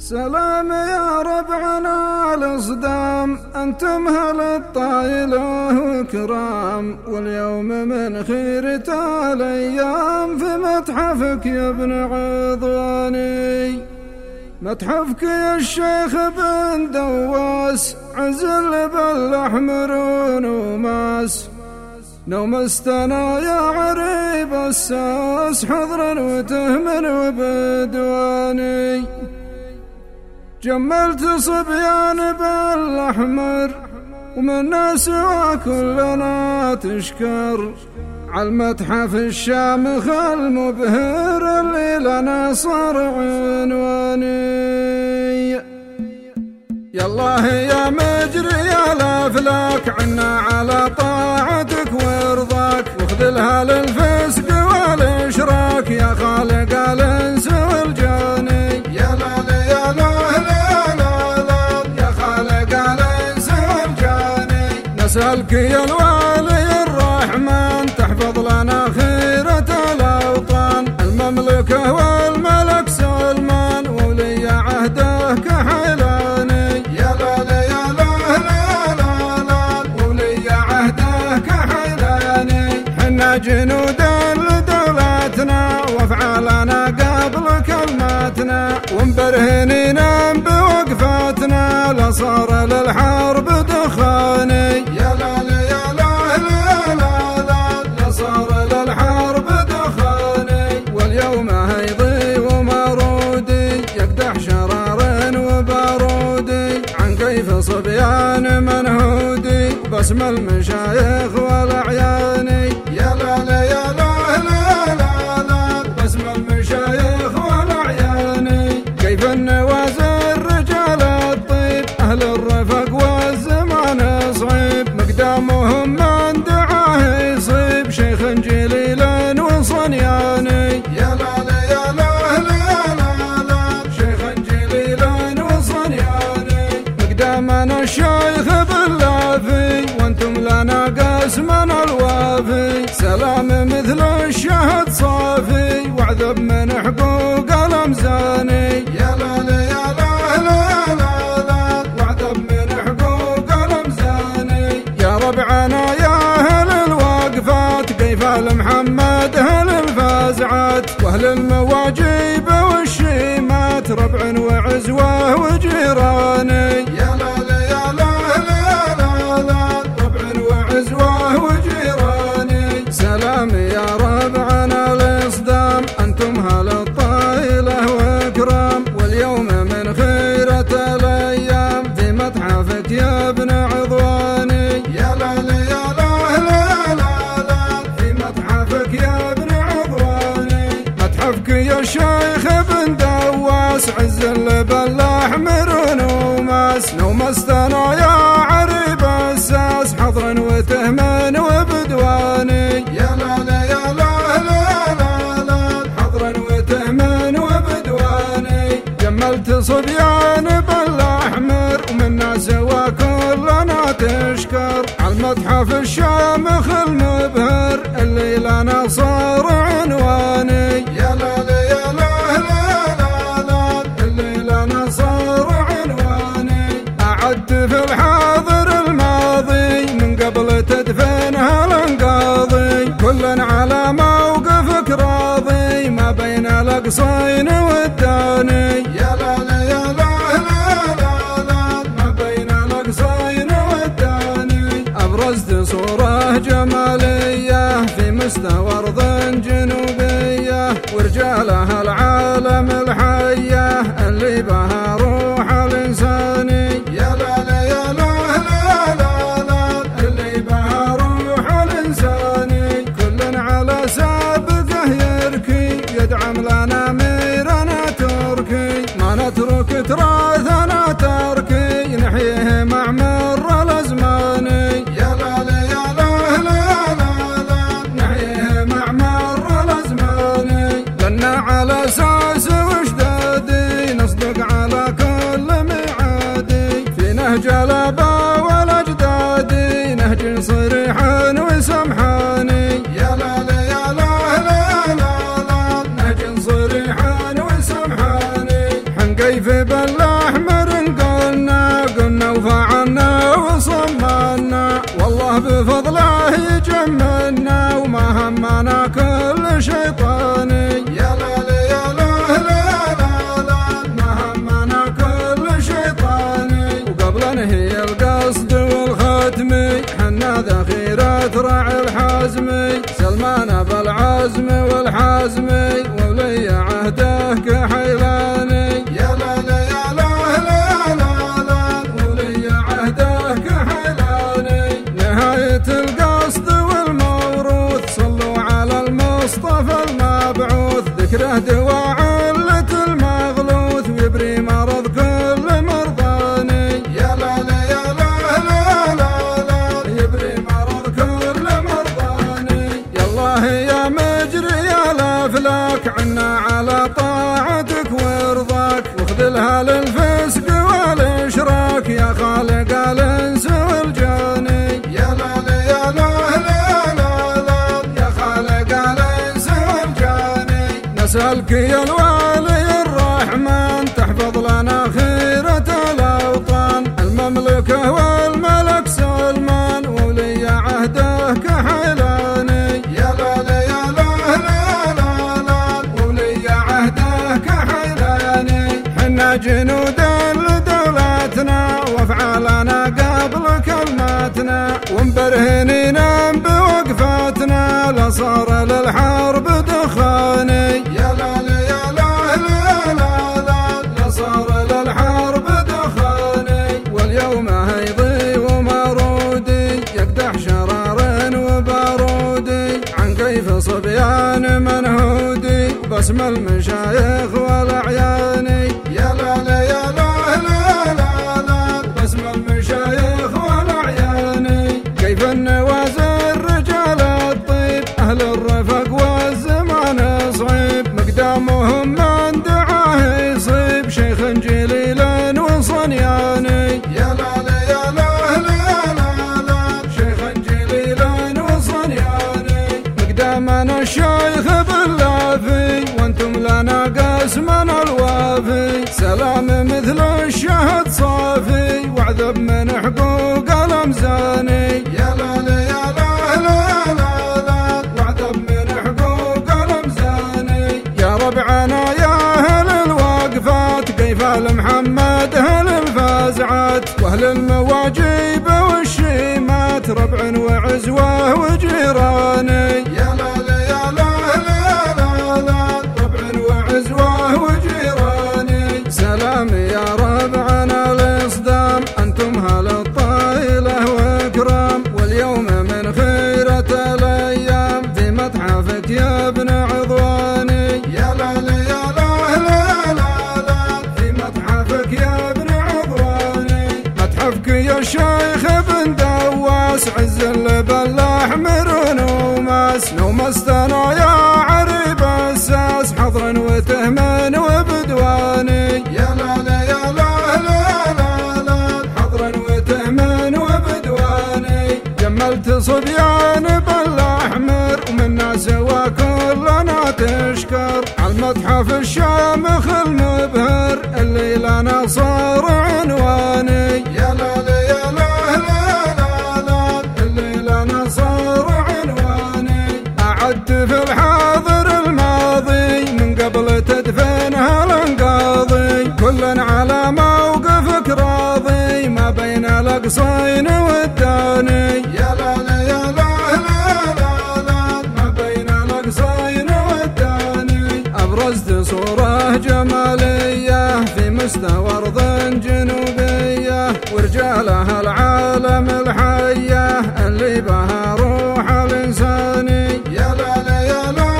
سلام يا ربعنا الأصدام، أنتم هل الطايلة وكرام، واليوم من خيرة الأيام في متحفك يا ابن عضواني. متحفك يا الشيخ بن دواس، عزل بالأحمر ونوماس، نومستنا يا عريب الساس، حضرا وتهمن وبدواني. جملت صبيان بالأحمر ومن سوى كلنا تشكر، عالمتحف الشامخ المبهر اللي لنا صار عنواني. يالله يا مجري الأفلاك، عنا على طاعتك ورضاك، واخذلها للفسق والإشراك، يا خالق الإنس والجاني. يا لا يا لا نسألك يا الوالي الرحمن، تحفظ لنا خيرة الأوطان، المملكة والملك سلمان، وولي عهده كحيلاني. يا لا يا لا وولي عهده كحيلاني. حنا جنود لدولتنا وافعالنا قبل كلماتنا، ومبرهنين بوقفتنا لصار للحرب دخاني. صبيان منهودي باسم المشايخ والأعياني. يا لا يا لا باسم المشايخ والأعياني. كيف النوازل رجال الطيب، أهل الرفق والزمان صعيب، مقدامهم من دعاه يصيب، شيخ جليل وصنياني. يا لا يا لا شيخ جليل وصنياني. مقدامنا الشيخ باللافي، وانتم لنا قسمنا الوافي، سلام مثل الشهد صافي، وعذب من حقوق الأمزاني. يا لا يا لا وعذب من حقوق الأمزاني. يا ربعنا يا أهل الوقفات، كيف محمد أهل الفازعات، وأهل المواجيب والشيمات، ربع وعزوة وجيراني. يا لا سلام يا ربعنا الإصدام، أنتم هل الطايلة وكرام، واليوم من خيرة الأيام في متحفك يا ابن عضواني. يا لا يا لا في متحفك يا ابن عضواني. متحفك يا الشيخ بن دواس، عزل بالأحمر ونوماس، نومستنا يا عريب الساس، حضرا وتهمن وبدواني. يا لا يا لا حضرا وتهمن وبدواني. جملت صبيان بالأحمر ومن سوى كلنا تشكر، عالمتحف الشامخ المبهر اللي لنا صار عنواني. يا لا يا لا اللي لنا صار عنواني. أعدت في الحاضر الماضي من قبل تدفنها الانقاضي، كل على موقفك راضي ما بين الأقصين والداني. يا لا يا لا ما بين الأقصين والداني. أبرزت صورة جمالية في مستوى أرض جنوبية، ورجالها العالم الحية اللي بها روح الإنساني. يا لا يا لا اللي بها روح الإنساني. كل على سابقه يركي، يدعم لنا ميرنا كيف بالاحمر قلنا وفعلنا وصمنا، والله بفضله يجملنا وما همنا كل شيطاني. يا لا يا لا لا لا ما همنا كل شيطاني، وقبل هي القصد والختمي حنا ذخيرة راعي الحازمي، سلمان بالعزم والحازمي وولي عهده كحيلاني. يا لا يا لا لا لا ولي عهده كحيلاني، نهاية القصد والموروث صلوا على المصطفى المبعوث، ذكره دواء علة المغلوث ويبري مرض كل مرضاني. يا لا يا لا لا يبري مرض كل مرضاني. يا الله يا مجري الافلاك عنا على طاعتك ورضاك، واخذلها للفسق والاشراك يا خالق الانس والجاني. يا لا يا لا لا يا خالق الانس والجاني، نسألك يا الوالي الرحمن تحفظ لنا خيرة الاوطان، المملكة والملك سلمان وولي عهده كحيلاني. يا لا يا لا لا ولي عهده كحيلاني، حنا جنود لدولتنا وافعالنا قبل كلماتنا، ومبرهنين بوقفتنا لصار للحرب دخاني. يا لا يا لا لصار للحرب دخاني، واليوم هيضي ومارودي يقدح شرار وبارودي، عن كيف صبيان منهودي باسم المشايخ والاعياني. يا لا يا لا باسم المشايخ والاعياني، كيف النوازل رجال الطيب اهل الرفق والزمان صعيب، مقدامهم من دعاه يصيب شيخ جليل وصنياني. يا لا يا لا شيخ جليل وصنياني، مقدامنا الشيخ باللافي وانتم لنا قسمنا الوافي، سلام مثل الشهد صافي وعذب من حقوق الامزاني. يا لا يا لا وعذب من حقوق الامزاني، يا ربعنا يا اهل الوقفات كيف محمد اهل الفازعات، واهل المواجيب والشيمات ربع وعزوه وجيراني. يا لا يا لا ربع وعزوه وجيراني، سلام يا ربعنا الاصدام انتم هل الطايله واكرام، واليوم من خيرة الايام في متحفك يا ابن عضواني. يا لا يا لا في متحفك يا ابن عضواني، متحفك يا شيخ ابن دواس عز اللب الاحمر نومستنا يا عريب الساس حضر وتهمن وبدواني. يا لا يا لا حضر وتهمن وبدواني، جملت صبيان بالاحمر ومنا سوا كلنا تشكر، عالمتحف الشامخ المبهر اللي لنا صار عنواني. يا لا يا لا اللي لنا صار عنواني، أعدت في الحاضر الماضي من قبل تدفنها الانقاضي، كل على موقفك راضي ما بين الاقصين والداني. يا لا يا لا ما بين الاقصين والداني، ابرزت صورة جمالية في مستوى ارض جنوبية، ورجالها العالم الحية اللي بها روح الانساني. يا لا يا لا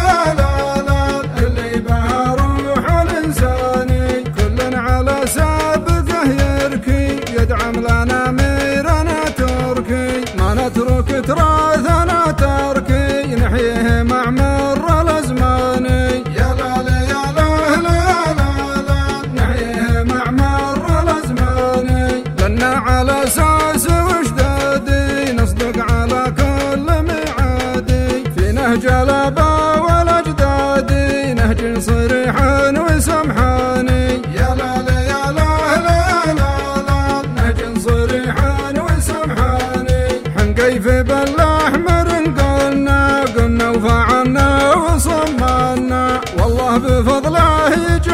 اللي بها روح الانساني، كل على سابقه يركي يدعم لنا ميرنا تركي، ما نترك تراثنا تركي نحييه مع مر الازماني. يا لا يا لا نحييه مع مر الازماني، لنا على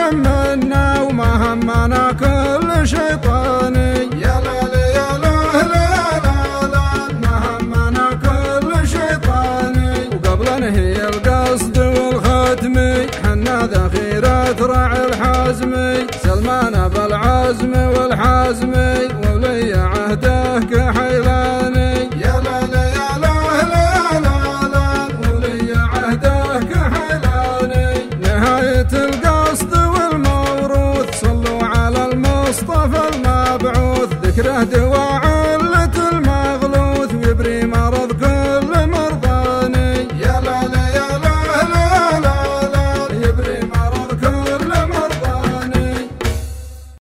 منا وما همنا كل شيطاني. يا لا يا لا لا لا ما همنا كل شيطاني. وقبل هي القصد والختمي حنا ذخيرة راعي الحازمي. سلمان بالعزم والحازمي ولي عهده كحيلاني. يا لا يا لا لا لا ولي عهده كحيلاني. نهاية القصد والموروث صلوا على المصطفى المبعوث ذكره دوام